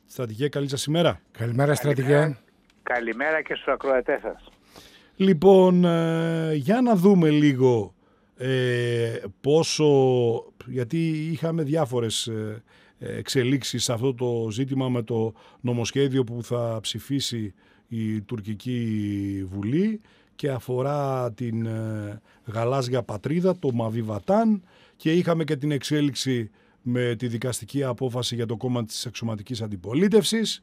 Στρατηγέ, καλή σας ημέρα. Καλημέρα, στρατηγέ. Καλημέρα και στους ακροατές σας. Λοιπόν, για να δούμε λίγο πόσο, γιατί είχαμε διάφορες εξελίξεις σε αυτό το ζήτημα με το νομοσχέδιο που θα ψηφίσει η τουρκική Βουλή και αφορά την γαλάζια πατρίδα, το Μαβί Βατάν, και είχαμε και την εξέλιξη με τη δικαστική απόφαση για το κόμμα της αξιωματικής αντιπολίτευσης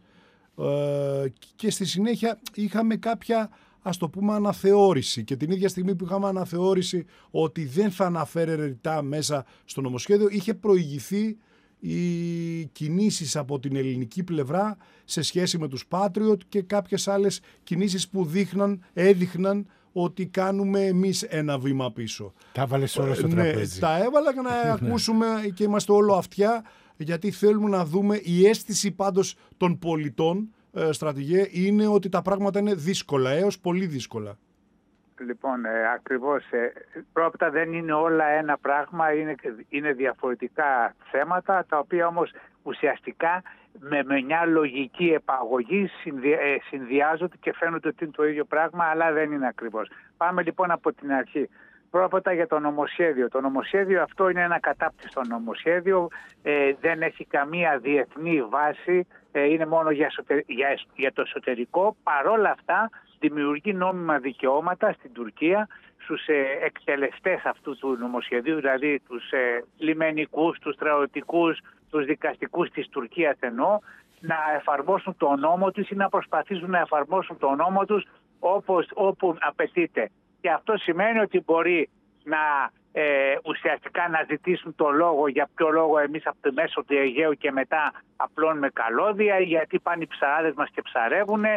και στη συνέχεια είχαμε κάποια, ας το πούμε, αναθεώρηση, και την ίδια στιγμή που είχαμε αναθεώρηση ότι δεν θα αναφέρει ρητά μέσα στο νομοσχέδιο, είχε προηγηθεί οι κινήσεις από την ελληνική πλευρά σε σχέση με τους Patriot και κάποιες άλλες κινήσεις που έδειχναν ότι κάνουμε εμείς ένα βήμα πίσω. Τα έβαλες όλα στο τραπέζι. Τα έβαλα για να ακούσουμε και είμαστε όλο αυτιά, γιατί θέλουμε να δούμε. Η αίσθηση πάντως των πολιτών, στρατηγέ, είναι ότι τα πράγματα είναι δύσκολα, έως πολύ δύσκολα. Λοιπόν, ακριβώς. Πρώτα δεν είναι όλα ένα πράγμα, είναι διαφορετικά θέματα, τα οποία όμως ουσιαστικά με μια λογική επαγωγή συνδυάζονται και φαίνονται ότι είναι το ίδιο πράγμα, αλλά δεν είναι ακριβώς. Πάμε λοιπόν από την αρχή. Πρώτα για το νομοσχέδιο. Το νομοσχέδιο αυτό είναι ένα κατάπτυστο νομοσχέδιο, δεν έχει καμία διεθνή βάση, είναι μόνο για το εσωτερικό. Παρόλα αυτά δημιουργεί νόμιμα δικαιώματα στην Τουρκία στους εκτελεστές αυτού του νομοσχεδίου, δηλαδή τους λιμενικούς, τους στρατιωτικούς, τους δικαστικούς της Τουρκίας εννοώ, να εφαρμόσουν τον νόμο τους ή να προσπαθήσουν να εφαρμόσουν τον νόμο τους όπου απαιτείται. Και αυτό σημαίνει ότι μπορεί να ουσιαστικά να ζητήσουν το λόγο, για ποιο λόγο εμείς από το μέσο του Αιγαίου και μετά απλώνουμε καλώδια, γιατί πάνε οι ψαράδες μας και ψαρεύουνε.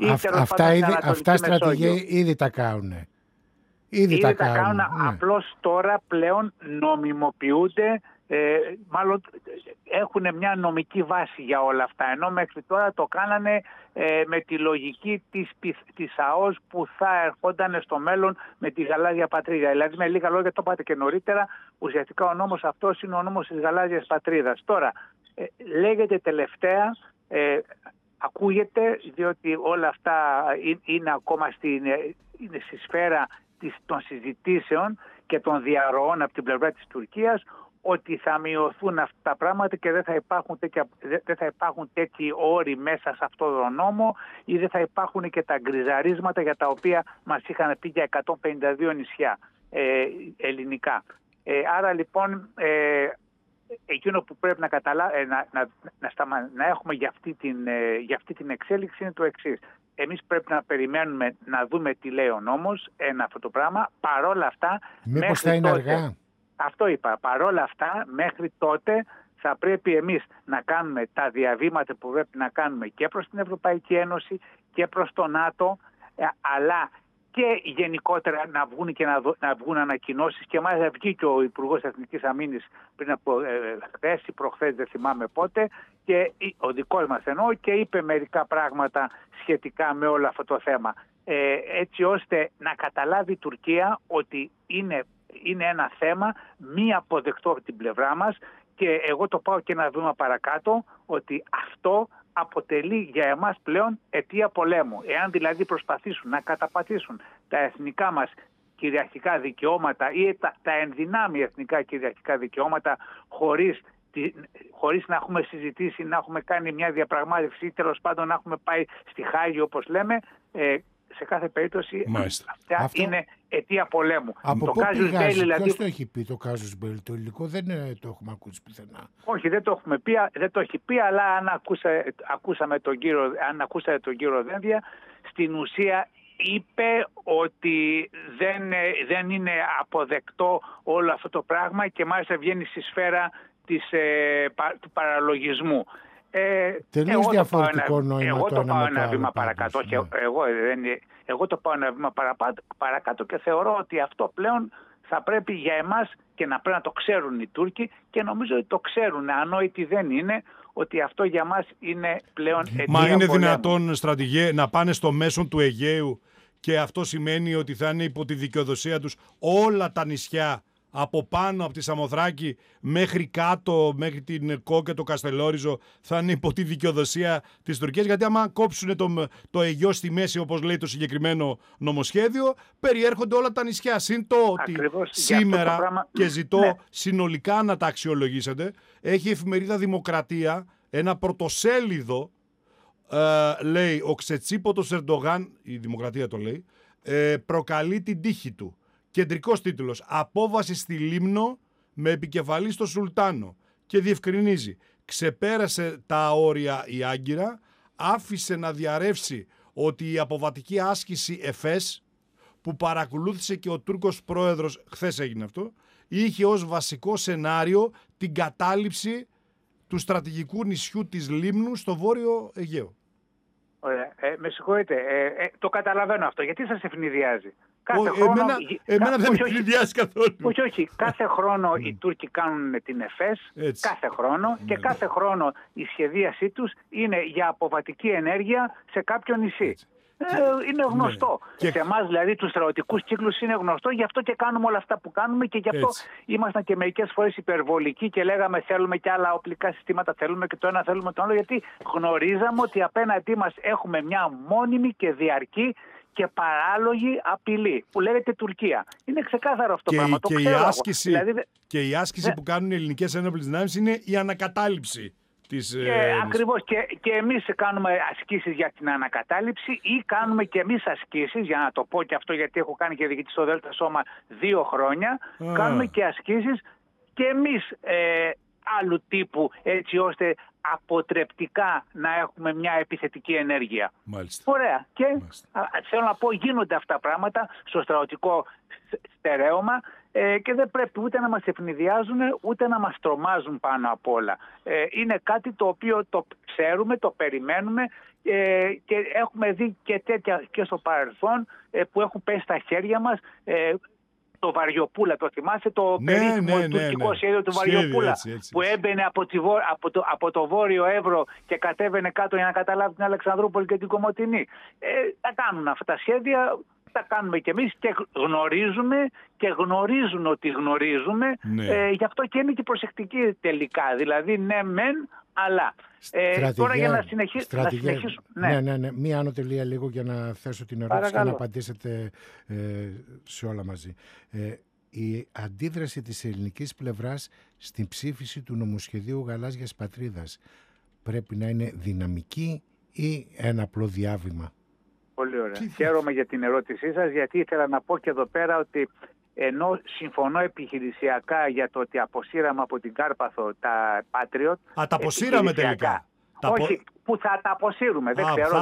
Αυτά στρατηγέ ήδη τα κάνουν. Ήδη τα κάνουν. Ναι. Απλώς τώρα πλέον νομιμοποιούνται, μάλλον έχουν μια νομική βάση για όλα αυτά, ενώ μέχρι τώρα το κάνανε με τη λογική της ΑΟΣ που θα ερχόταν στο μέλλον με τη γαλάζια πατρίδα. Δηλαδή, με λίγα λόγια, το είπατε και νωρίτερα, ουσιαστικά ο νόμος αυτός είναι ο νόμος της γαλάζιας πατρίδας. Τώρα, λέγεται τελευταία, ακούγεται, διότι όλα αυτά είναι ακόμα στη σφαίρα των συζητήσεων και των διαρροών από την πλευρά της Τουρκίας, ότι θα μειωθούν αυτά τα πράγματα και δεν θα υπάρχουν τέτοιοι όροι μέσα σε αυτό τον νόμο, ή δεν θα υπάρχουν και τα γκριζαρίσματα για τα οποία μας είχαν πει για 152 νησιά ελληνικά. Άρα λοιπόν εκείνο που πρέπει να έχουμε για αυτή την εξέλιξη είναι το εξής. Εμείς πρέπει να περιμένουμε να δούμε τι λέει ο νόμος, αυτό το πράγμα. Παρόλα αυτά, μήπως θα είναι αργά. Αυτό είπα. Παρόλα αυτά, μέχρι τότε θα πρέπει εμείς να κάνουμε τα διαβήματα που πρέπει να κάνουμε και προς την Ευρωπαϊκή Ένωση και προς το ΝΑΤΟ, αλλά και γενικότερα να βγουν ανακοινώσεις, και μάλιστα βγήκε ο Υπουργός Εθνικής Αμήνης πριν από χθες ή προχθές, δεν θυμάμαι πότε, και ο δικός μας εννοώ, και είπε μερικά πράγματα σχετικά με όλο αυτό το θέμα, έτσι ώστε να καταλάβει η Τουρκία ότι είναι ένα θέμα μη αποδεκτό από την πλευρά μας, και εγώ το πάω και ένα βήμα παρακάτω, ότι αυτό αποτελεί για εμάς πλέον αιτία πολέμου. Εάν δηλαδή προσπαθήσουν να καταπατήσουν τα εθνικά μας κυριαρχικά δικαιώματα ή τα ενδυνάμει εθνικά κυριαρχικά δικαιώματα χωρίς να έχουμε συζητήσει, να έχουμε κάνει μια διαπραγμάτευση ή τέλος πάντων να έχουμε πάει στη Χάγη όπως λέμε, σε κάθε περίπτωση αυτά είναι αιτία πολέμου. Από πού πηγάζει, δηλαδή... Ποιος το έχει πει το Κάζους Μπέλ? Το υλικό δεν το έχουμε ακούσει πουθενά. Όχι, δεν το έχει πει, αλλά αν ακούσατε τον κύριο Δένδια, στην ουσία είπε ότι δεν είναι αποδεκτό όλο αυτό το πράγμα, και μάλιστα βγαίνει στη σφαίρα του παραλογισμού. Τελείως διαφορετικό νόημα. Εγώ το πάω ένα βήμα παρακάτω. Εγώ το πάω ένα βήμα παρακάτω και θεωρώ ότι αυτό πλέον θα πρέπει για εμάς και να πρέπει να το ξέρουν οι Τούρκοι, και νομίζω ότι το ξέρουν, ανόητοι δεν είναι, ότι αυτό για μας είναι πλέον αιτία Μα είναι πολέμου. Δυνατόν, στρατηγέ, να πάνε στο μέσον του Αιγαίου και αυτό σημαίνει ότι θα είναι υπό τη δικαιοδοσία τους όλα τα νησιά από πάνω από τη Σαμοθράκη μέχρι κάτω, μέχρι την Κο και το Καστελόριζο, θα είναι υπό τη δικαιοδοσία της Τουρκίας, γιατί άμα κόψουν το Αιγαίο στη μέση, όπως λέει το συγκεκριμένο νομοσχέδιο, περιέρχονται όλα τα νησιά. Συν το ότι σήμερα, πράγμα... και ζητώ συνολικά να τα αξιολογήσετε, έχει η εφημερίδα Δημοκρατία ένα πρωτοσέλιδο, λέει ο ξετσίποτος Ερντογάν, η Δημοκρατία το λέει, προκαλεί την τύχη του. Κεντρικός τίτλος: Απόβαση στη Λίμνο με επικεφαλή στο Σουλτάνο. Και διευκρινίζει: ξεπέρασε τα όρια η Άγκυρα, άφησε να διαρρεύσει ότι η αποβατική άσκηση ΕΦΕΣ, που παρακολούθησε και ο Τούρκος πρόεδρος, χθες έγινε αυτό, είχε ως βασικό σενάριο την κατάληψη του στρατηγικού νησιού της Λίμνου στο Βόρειο Αιγαίο. Ωραία. Με συγχωρείτε, το καταλαβαίνω αυτό. Γιατί σας ευνηδιάζει? Εμένα δεν με ευνηδιάζει καθόλου. Όχι. Κάθε χρόνο οι Τούρκοι κάνουν την ΕΦΕΣ, κάθε χρόνο, και κάθε χρόνο η σχεδίασή τους είναι για αποβατική ενέργεια σε κάποιο νησί. Είναι γνωστό. Και σε εμάς δηλαδή τους στρατιωτικούς κύκλους είναι γνωστό, γι' αυτό και κάνουμε όλα αυτά που κάνουμε, και γι' αυτό ήμασταν και μερικές φορές υπερβολικοί και λέγαμε θέλουμε και άλλα οπλικά συστήματα, θέλουμε και το ένα, θέλουμε το άλλο, γιατί γνωρίζαμε ότι απέναντί μας έχουμε μια μόνιμη και διαρκή και παράλογη απειλή που λέγεται Τουρκία. Είναι ξεκάθαρο αυτό το πράγμα. Και η άσκηση που κάνουν οι ελληνικές ένοπλες δυνάμεις είναι η ανακατάληψη. Ακριβώς, και εμείς κάνουμε ασκήσεις για την ανακατάληψη, ή κάνουμε και εμείς ασκήσεις, για να το πω και αυτό γιατί έχω κάνει και διοικητή στο Δέλτα Σώμα 2 χρόνια, κάνουμε και ασκήσεις και εμείς άλλου τύπου, έτσι ώστε αποτρεπτικά να έχουμε μια επιθετική ενέργεια. Μάλιστα. Ωραία. Και θέλω να πω, γίνονται αυτά πράγματα στο στρατιωτικό στερέωμα, και δεν πρέπει ούτε να μας ευνηδιάζουν ούτε να μας τρομάζουν πάνω απ' όλα. Είναι κάτι το οποίο το ξέρουμε, το περιμένουμε, και έχουμε δει και τέτοια και στο παρελθόν που έχουν πέσει στα χέρια μας. Το Βαριοπούλα, το θυμάστε, το περίφημο τουρκικό σχέδιο του Βαριοπούλα, έτσι. Που έμπαινε από το Βόρειο Εύρο και κατέβαινε κάτω για να καταλάβει την Αλεξανδρούπολη και την Κομοτηνή. Τα κάνουν αυτά τα σχέδια, τα κάνουμε κι εμείς και γνωρίζουμε και γνωρίζουν ότι γνωρίζουμε. Γι' αυτό και είναι και προσεκτικοί τελικά. Δηλαδή ναι μεν, αλλά τώρα για να συνεχίσουμε. Ναι. Μία άνω τελεία λίγο για να θέσω την ερώτηση. Παρακαλώ. Και να απαντήσετε σε όλα μαζί. Η αντίδραση της ελληνικής πλευράς στην ψήφιση του νομοσχεδίου Γαλάζιας Πατρίδας πρέπει να είναι δυναμική ή ένα απλό διάβημα? Πολύ ωραία. Χαίρομαι για την ερώτησή σας, γιατί ήθελα να πω και εδώ πέρα ότι ενώ συμφωνώ επιχειρησιακά για το ότι αποσύραμε από την Κάρπαθο τα Patriot. Τα αποσύραμε τελικά. Όχι, που θα τα αποσύρουμε. Δεν ξέρω.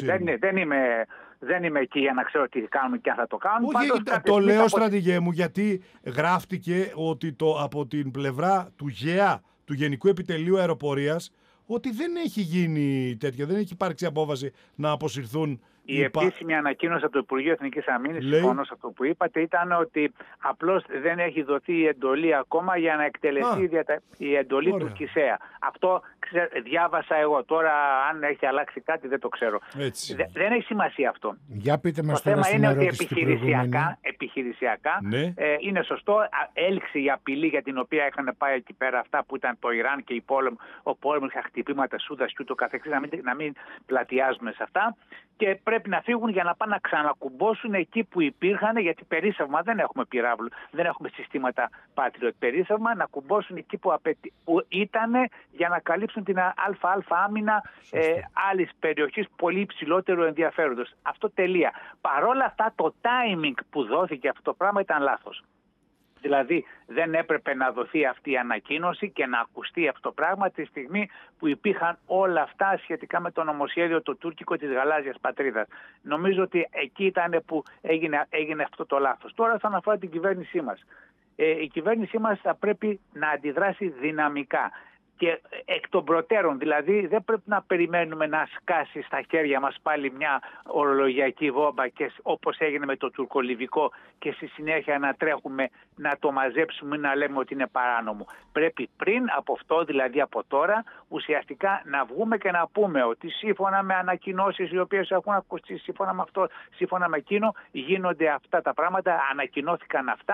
Δεν είμαι εκεί για να ξέρω τι κάνουμε και αν θα το κάνουμε. Το λέω, στρατηγέ μου, γιατί γράφτηκε ότι από την πλευρά του ΓΕΑ, του Γενικού Επιτελείου Αεροπορίας, ότι δεν έχει γίνει τέτοια, δεν έχει υπάρξει απόφαση να αποσυρθούν. Η επίσημη ανακοίνωση από το Υπουργείο Εθνικής Αμήνης, συμφωνώ σε αυτό που είπατε, ήταν ότι απλώς δεν έχει δοθεί η εντολή ακόμα για να εκτελεστεί η εντολή του ΚΙΣΕΑ. Αυτό διάβασα εγώ. Τώρα, αν έχει αλλάξει κάτι, δεν το ξέρω. Δεν έχει σημασία αυτό. Για πείτε μας το θέμα είναι ότι επιχειρησιακά είναι σωστό. Έληξε η απειλή για την οποία είχαν πάει εκεί πέρα αυτά που ήταν το Ιράν και ο πόλεμος, είχα χτυπήματα Σούδας και ούτω καθεξής, να μην πλατιάζουμε σε αυτά. Και πρέπει να φύγουν για να πάνε να ξανακουμπώσουν εκεί που υπήρχαν, γιατί περίσσευμα δεν έχουμε πυράβλου, δεν έχουμε συστήματα Patriot. Περίσσευμα να κουμπώσουν εκεί που ήταν, για να καλύψουν την ΑΑ άμυνα άλλης περιοχής πολύ υψηλότερου ενδιαφέροντος. Αυτό τελεία. Παρόλα αυτά το timing που δόθηκε αυτό το πράγμα ήταν λάθος. Δηλαδή δεν έπρεπε να δοθεί αυτή η ανακοίνωση και να ακουστεί αυτό το πράγμα τη στιγμή που υπήρχαν όλα αυτά σχετικά με το νομοσχέδιο το τουρκικό της Γαλάζιας Πατρίδας. Νομίζω ότι εκεί ήταν που έγινε αυτό το λάθος. Τώρα όσον αφορά την κυβέρνησή μας. Η κυβέρνησή μας θα πρέπει να αντιδράσει δυναμικά. Και εκ των προτέρων, δηλαδή δεν πρέπει να περιμένουμε να σκάσει στα χέρια μας πάλι μια ορολογιακή βόμβα, και όπως έγινε με το τουρκολιβικό, και στη συνέχεια να τρέχουμε να το μαζέψουμε ή να λέμε ότι είναι παράνομο. Πρέπει πριν από αυτό, δηλαδή από τώρα, ουσιαστικά να βγούμε και να πούμε ότι σύμφωνα με ανακοινώσεις οι οποίες έχουν ακουστεί, σύμφωνα με αυτό, σύμφωνα με εκείνο, γίνονται αυτά τα πράγματα, ανακοινώθηκαν αυτά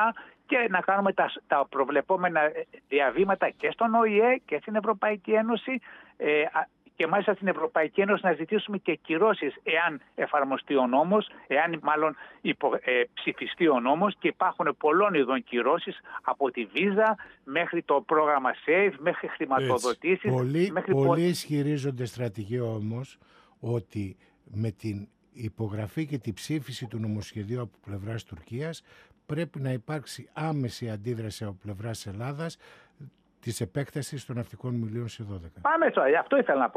και να κάνουμε τα προβλεπόμενα διαβήματα και στον ΟΗΕ και στην Ευρωπαϊκή Ένωση, και μάλιστα στην Ευρωπαϊκή Ένωση να ζητήσουμε και κυρώσεις εάν εφαρμοστεί ο νόμος, εάν μάλλον ψηφιστεί ο νόμος, και υπάρχουν πολλών ειδών κυρώσεις, από τη Visa μέχρι το πρόγραμμα SAFE, μέχρι χρηματοδοτήσεις. Πολλοί ισχυρίζονται, στρατηγέ, όμως, ότι με την υπογραφή και τη ψήφιση του νομοσχεδίου από πλευράς Τουρκίας πρέπει να υπάρξει άμεση αντίδραση από πλευράς Ελλάδας της επέκτασης των ναυτικών μιλίων σε 12. Πάμε τώρα, αυτό ήθελα να πω.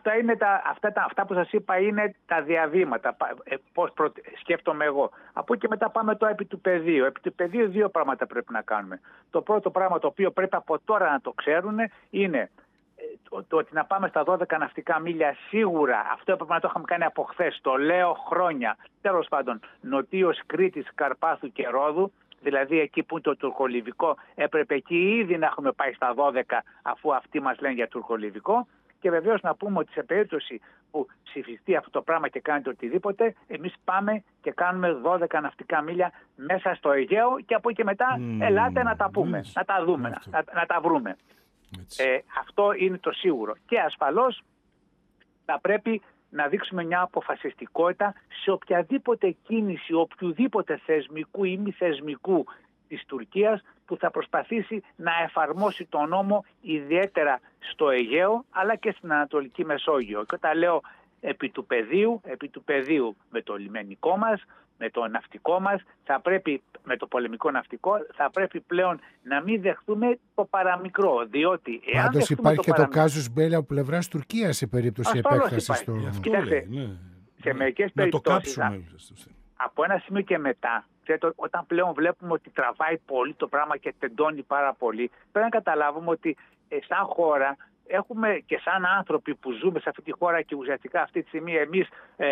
Αυτά που σας είπα είναι τα διαβήματα, πώς σκέφτομαι εγώ. Από εκεί και μετά πάμε τώρα επί του πεδίου. Επί του πεδίου δύο πράγματα πρέπει να κάνουμε. Το πρώτο πράγμα, το οποίο πρέπει από τώρα να το ξέρουν, είναι το ότι να πάμε στα 12 ναυτικά μίλια σίγουρα. Αυτό έπρεπε να το είχαμε κάνει από χθες. Το λέω χρόνια. Τέλος πάντων, νοτίως Κρήτης, Καρπάθου και Ρόδου, δηλαδή εκεί που είναι το τουρκολιβικό, έπρεπε εκεί ήδη να έχουμε πάει στα 12, αφού αυτοί μας λένε για τουρκολιβικό. Και βεβαίως να πούμε ότι σε περίπτωση που ψηφιστεί αυτό το πράγμα και κάνετε οτιδήποτε, εμείς πάμε και κάνουμε 12 ναυτικά μίλια μέσα στο Αιγαίο, και από εκεί και μετά ελάτε να τα πούμε, να τα δούμε, να τα βρούμε. Αυτό είναι το σίγουρο. Και ασφαλώς θα πρέπει να δείξουμε μια αποφασιστικότητα σε οποιαδήποτε κίνηση, οποιοδήποτε θεσμικού ή μη θεσμικού της Τουρκίας, που θα προσπαθήσει να εφαρμόσει τον νόμο ιδιαίτερα στο Αιγαίο αλλά και στην Ανατολική Μεσόγειο. Και όταν λέω επί του πεδίου με το λιμενικό μας, με το ναυτικό μας, θα πρέπει, με το πολεμικό ναυτικό, θα πρέπει πλέον να μην δεχτούμε το παραμικρό. Διότι εάν πάντως υπάρχει και το κάζους μπέλι από πλευράς Τουρκίας σε περίπτωση επέκτασης του. Σε μερικές περιπτώσεις, από ένα σημείο και μετά, όταν πλέον βλέπουμε ότι τραβάει πολύ το πράγμα και τεντώνει πάρα πολύ, πρέπει να καταλάβουμε ότι σαν χώρα έχουμε, και σαν άνθρωποι που ζούμε σε αυτή τη χώρα, και ουσιαστικά αυτή τη στιγμή εμείς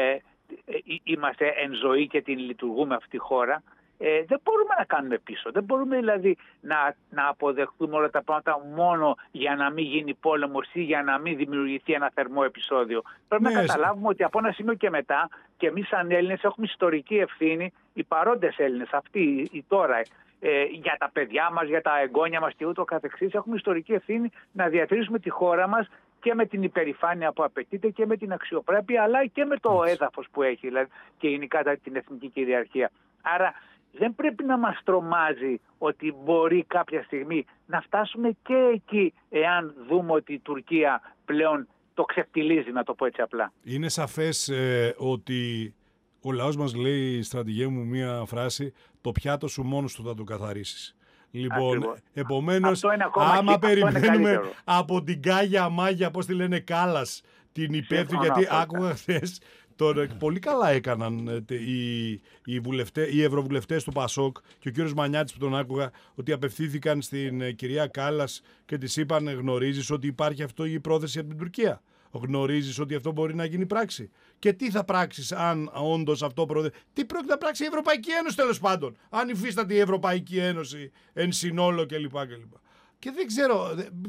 είμαστε εν ζωή και την λειτουργούμε αυτή τη χώρα, δεν μπορούμε να κάνουμε πίσω. Δεν μπορούμε δηλαδή να αποδεχτούμε όλα τα πράγματα μόνο για να μην γίνει πόλεμος ή για να μην δημιουργηθεί ένα θερμό επεισόδιο. Πρέπει να καταλάβουμε ότι από ένα σημείο και μετά, και εμείς σαν Έλληνες έχουμε ιστορική ευθύνη, οι παρόντες Έλληνες, αυτοί οι τώρα, για τα παιδιά μας, για τα εγγόνια μας και ούτω καθεξής, έχουμε ιστορική ευθύνη να διατηρήσουμε τη χώρα μας και με την υπερηφάνεια που απαιτείται και με την αξιοπρέπεια, αλλά και με το έδαφος που έχει, δηλαδή, και γενικά την εθνική κυριαρχία. Άρα δεν πρέπει να μας τρομάζει ότι μπορεί κάποια στιγμή να φτάσουμε και εκεί, εάν δούμε ότι η Τουρκία πλέον το ξεφτιλίζει, να το πω έτσι απλά. Είναι σαφές ότι ο λαός μας λέει, στρατηγέ μου, μία φράση: το πιάτο σου μόνος του θα το καθαρίσεις. Λοιπόν, επομένως, άμα περιμένουμε από την Κάγια Μάγια, πώς τη λένε, Κάλλας, την υπεύθυνη, γιατί άκουγα χθες, πολύ καλά έκαναν οι ευρωβουλευτές του ΠΑΣΟΚ και ο κύριος Μανιάτης που τον άκουγα, ότι απευθύνθηκαν στην κυρία Κάλλας και της είπαν: γνωρίζεις ότι υπάρχει αυτό η πρόθεση από την Τουρκία? Γνωρίζεις ότι αυτό μπορεί να γίνει πράξη? Και τι θα πράξεις αν όντως αυτό τι πρόκειται να πράξει η Ευρωπαϊκή Ένωση, τέλος πάντων, αν υφίσταται η Ευρωπαϊκή Ένωση εν συνόλο κλπ. Και δεν ξέρω,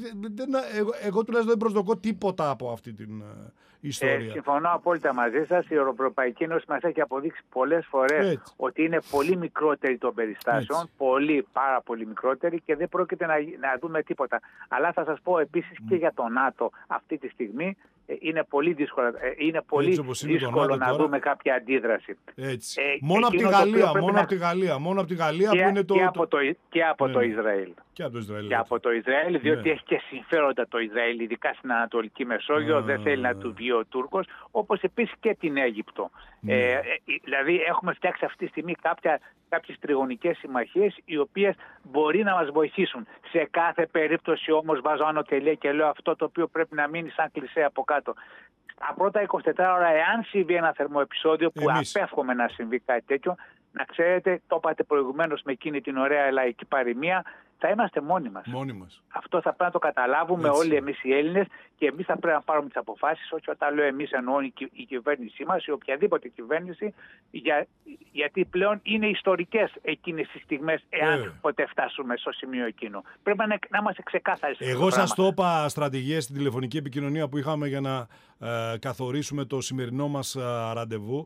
εγώ τουλάχιστον δεν προσδοκώ τίποτα από αυτή την ιστορία. Συμφωνώ απόλυτα μαζί σας. Η Ευρωπαϊκή Ένωση μας έχει αποδείξει πολλές φορές ότι είναι πολύ μικρότερη των περιστάσεων, πάρα πολύ μικρότερη, και δεν πρόκειται να δούμε τίποτα. Αλλά θα σας πω επίσης και για το ΝΑΤΟ αυτή τη στιγμή είναι πολύ δύσκολο, να δούμε κάποια αντίδραση. Μόνο από τη Γαλλία, που είναι το... Και από το Ισραήλ. Και από το Ισραήλ, διότι έχει και συμφέροντα το Ισραήλ, ειδικά στην Ανατολική Μεσόγειο, δεν θέλει να του βγει ο Τούρκος, όπως επίσης και την Αίγυπτο. Δηλαδή έχουμε φτιάξει αυτή τη στιγμή κάποιες τριγωνικές συμμαχίες, οι οποίες μπορεί να μας βοηθήσουν. Σε κάθε περίπτωση όμως βάζω άνω τελεία και λέω αυτό το οποίο πρέπει να μείνει σαν κλισέ από κάτω. Τα πρώτα 24 ώρα, εάν συμβεί ένα θερμό επεισόδιο, που απέφχομαι να συμβεί κάτι τέτοιο, να ξέρετε, το είπατε προηγουμένως με εκείνη την ωραία λαϊκή παροιμία, θα είμαστε μόνοι μας. Αυτό θα πρέπει να το καταλάβουμε όλοι εμείς οι Έλληνες, και εμείς θα πρέπει να πάρουμε τις αποφάσεις. Όχι, όταν λέω εμείς εννοώ η κυβέρνησή μας ή οποιαδήποτε κυβέρνηση, γιατί πλέον είναι ιστορικές εκείνες τις στιγμές, εάν ποτέ φτάσουμε στο σημείο εκείνο. Πρέπει να είμαστε ξεκάθαροι. Εγώ σας το είπα, στρατηγέ, στην τηλεφωνική επικοινωνία που είχαμε για να καθορίσουμε το σημερινό μας ραντεβού,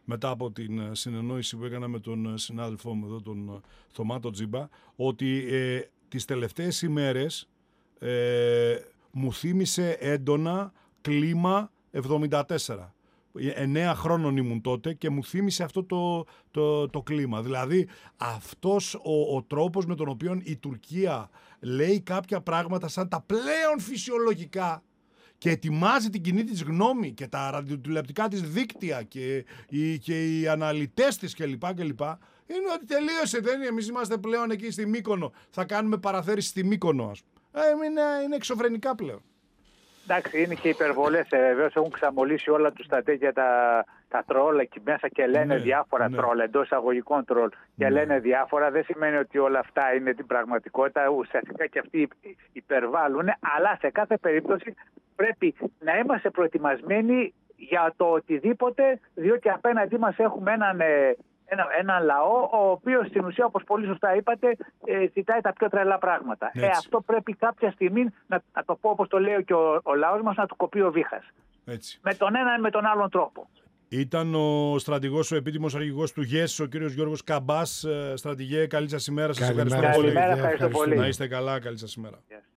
μετά από την συνεννόηση που έκανα με τον συνάδελφό μου εδώ, τον Θωμά τον Τζίμπα, ότι τις τελευταίες ημέρες μου θύμισε έντονα κλίμα 74. 9 χρόνων ήμουν τότε και μου θύμισε αυτό το κλίμα. Δηλαδή αυτός ο τρόπος με τον οποίο η Τουρκία λέει κάποια πράγματα σαν τα πλέον φυσιολογικά και ετοιμάζει την κοινή της γνώμη και τα ραδιοτηλεοπτικά της δίκτυα και οι αναλυτές της κλπ. Είναι ότι τελείωσε, εμείς είμαστε πλέον εκεί στη Μύκονο, θα κάνουμε παραθέρηση στη Μύκονο, ας πούμε. Είναι εξωφρενικά πλέον. Εντάξει, είναι και υπερβολές. Βεβαίως έχουν ξαμολύσει όλα τους τα τέτοια τα τρόλ εκεί μέσα και λένε διάφορα τρόλ, εντός εισαγωγικών τρόλ. Και λένε διάφορα. Δεν σημαίνει ότι όλα αυτά είναι την πραγματικότητα. Ουσιαστικά και αυτοί υπερβάλλουν. Αλλά σε κάθε περίπτωση πρέπει να είμαστε προετοιμασμένοι για το οτιδήποτε, διότι απέναντί μας έχουμε έναν λαό ο οποίος στην ουσία, όπως πολύ σωστά είπατε, ζητάει τα πιο τρελά πράγματα. Αυτό πρέπει κάποια στιγμή, να το πω όπως το λέει και ο λαός μας, να του κοπεί ο βήχας. Έτσι. Με τον ένα ή με τον άλλον τρόπο. Ήταν ο στρατηγός, ο επίτιμος αρχηγός του ΓΕΣ, ο κύριος Γιώργος Καμπάς. Στρατηγέ, καλή σας ημέρα. Σας ευχαριστώ πολύ. Καλημέρα, ευχαριστώ πολύ. Να είστε καλά, καλή σας ημέρα.